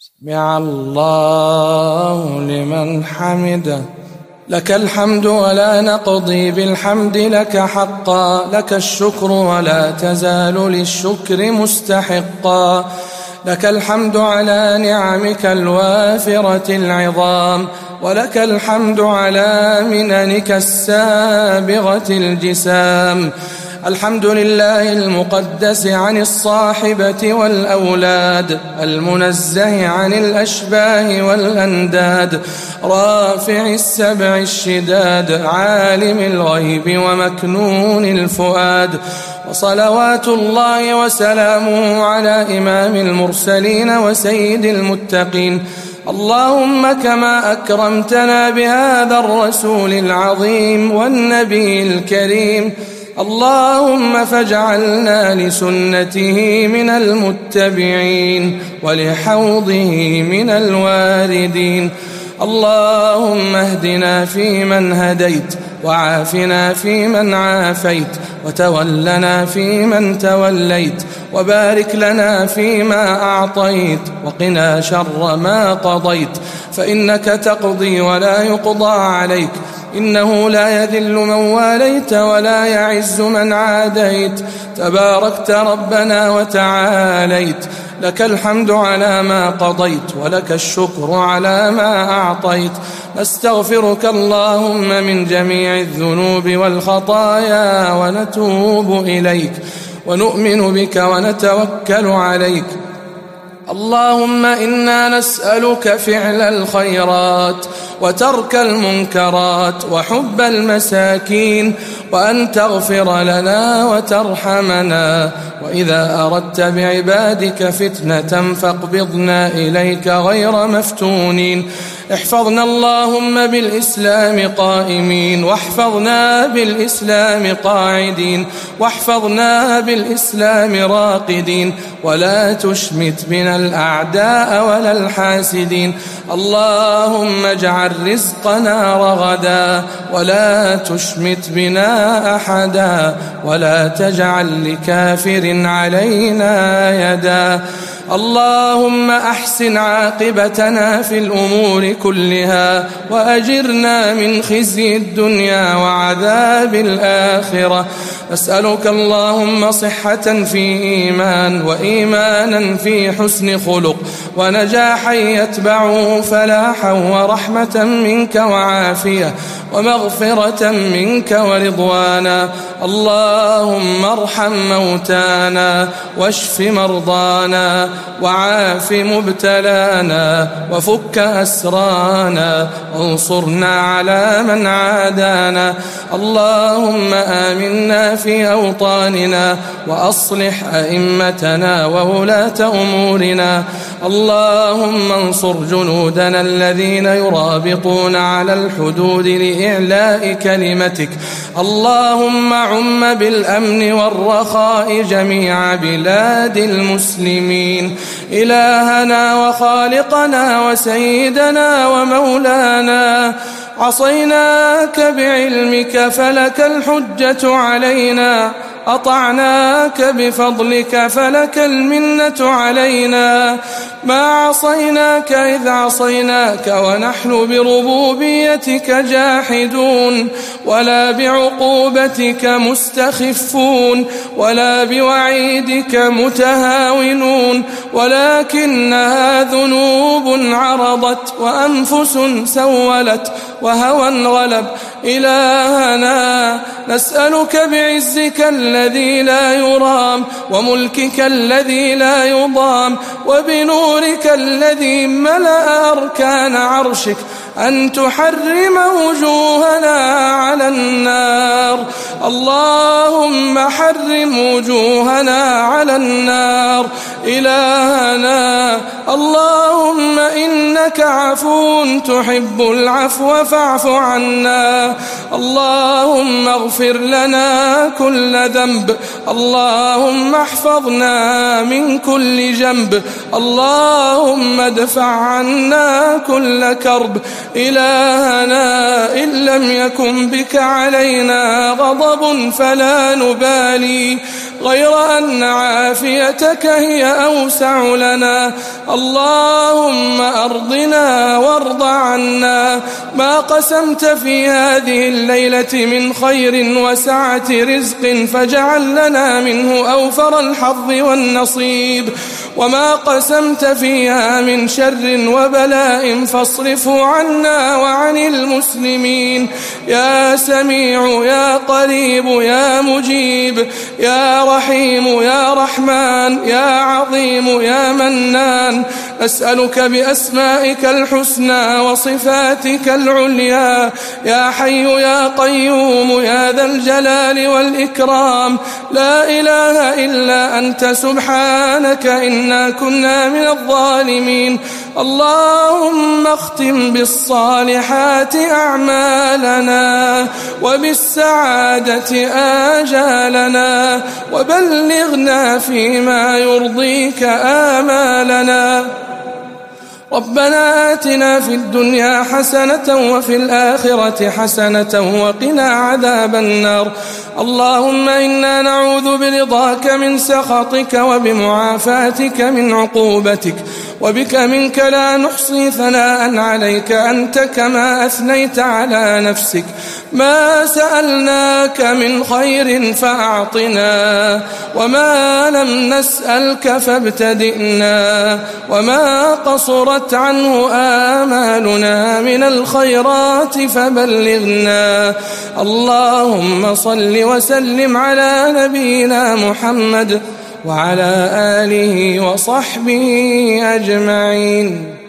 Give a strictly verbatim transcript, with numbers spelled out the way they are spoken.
سمع الله لمن حمده. لك الحمد ولا نقضي بالحمد لك حقا، لك الشكر ولا تزال للشكر مستحقا. لك الحمد على نعمك الوافرة العظام، ولك الحمد على مننك السابغة الجسام. الحمد لله المقدس عن الصاحبة والأولاد، المنزه عن الأشباه والأنداد، رافع السبع الشداد، عالم الغيب ومكنون الفؤاد. وصلوات الله وسلامه على إمام المرسلين وسيد المتقين. اللهم كما أكرمتنا بهذا الرسول العظيم والنبي الكريم، اللهم فاجعلنا لسنته من المتبعين ولحوضه من الواردين. اللهم اهدنا فيمن هديت، وعافنا فيمن عافيت، وتولنا فيمن توليت، وبارك لنا فيما أعطيت، وقنا شر ما قضيت، فإنك تقضي ولا يقضى عليك، إنه لا يذل من واليت ولا يعز من عاديت، تباركت ربنا وتعاليت. لك الحمد على ما قضيت، ولك الشكر على ما أعطيت. نستغفرك اللهم من جميع الذنوب والخطايا ونتوب إليك، ونؤمن بك ونتوكل عليك. اللهم إنا نسألك فعل الخيرات وترك المنكرات وحب المساكين، وأن تغفر لنا وترحمنا، وإذا أردت بعبادك فتنة فاقبضنا إليك غير مفتونين. احفظنا اللهم بالإسلام قائمين، واحفظنا بالإسلام قاعدين، واحفظنا بالإسلام راقدين، ولا تشمت بنا الأعداء ولا الحاسدين. اللهم اجعل رزقنا رغدا، ولا تشمت بنا أحدا، ولا تجعل لكافر علينا يدا. اللهم أحسن عاقبتنا في الأمور كلها، وأجرنا من خزي الدنيا وعذاب الآخرة. نسألك اللهم صحة في إيمان، وإيمانا في حسن خلق، ونجاحا يتبعه فلاحا، ورحمة منك وعافية، ومغفرة منك ورضوانا. اللهم ارحم موتانا، واشف مرضانا، وعاف مبتلانا، وفك أسرانا، وانصرنا على من عادانا. اللهم آمنا في أوطاننا، وأصلح أئمتنا وولاة أمورنا. اللهم انصر جنودنا الذين يرابطون على الحدود لإعلاء كلمتك. اللهم عم بالأمن والرخاء جميع بلاد المسلمين. إلهنا وخالقنا وسيدنا ومولانا، عصيناك بعلمك فلك الحجة علينا، أطعناك بفضلك فلك المنة علينا. ما عصيناك إذ عصيناك ونحن بربوبيتك جاحدون، ولا بعقوبتك مستخفون، ولا بوعيدك متهاونون، ولكنها ذنوب عرضت، وأنفس سولت، وهوى غلب. إلهنا نسألك بعزك الذي لا يرام، وملكك الذي لا يضام، وبنورك الذي ملأ أركان عرشك، أن تحرم وجوهنا على النار. اللهم حرم وجوهنا على النار. إلهنا اللهم إنك عفو تحب العفو فاعف عنا. اللهم اغفر لنا كل ذنب، اللهم احفظنا من كل جنب، اللهم ادفع عنا كل كرب. إلهنا إن لم يكن بك علينا غضب فلا نبالي، غير أن عافيتك هي أوسع لنا. اللهم أرضنا وارض عنا. ما قسمت في هذه الليلة من خير وسعة رزق فاجعل لنا منه أوفر الحظ والنصيب، وما قسمت فيها من شر وبلاء فاصرفه عنا وعن المسلمين. يا سميع يا قريب يا مجيب يا رحيم يا رحمن يا عظيم يا منان، نسألك بأسمائك الحسنى وصفاتك العليا يا حي يا قيوم يا ذا الجلال والإكرام، لا إله إلا أنت سبحانك إنا كنا من الظالمين. اللهم اختم بالصالحات أعمالنا وبالسعادة آجالنا، وبلغنا فيما يرضيك آمالنا. ربنا آتنا في الدنيا حسنة وفي الآخرة حسنة وقنا عذاب النار. اللهم إنا نعوذ برضاك من سخطك وبمعافاتك من عقوبتك، وبك منك لا نحصي ثناء عليك أنت كما أثنيت على نفسك. ما سألناك من خير فأعطنا، وما لم نسألك فابتدئنا، وما قصرت عنه آمالنا من الخيرات فبلغنا. اللهم صل وسلم على نبينا محمد وعلى آله وصحبه أجمعين.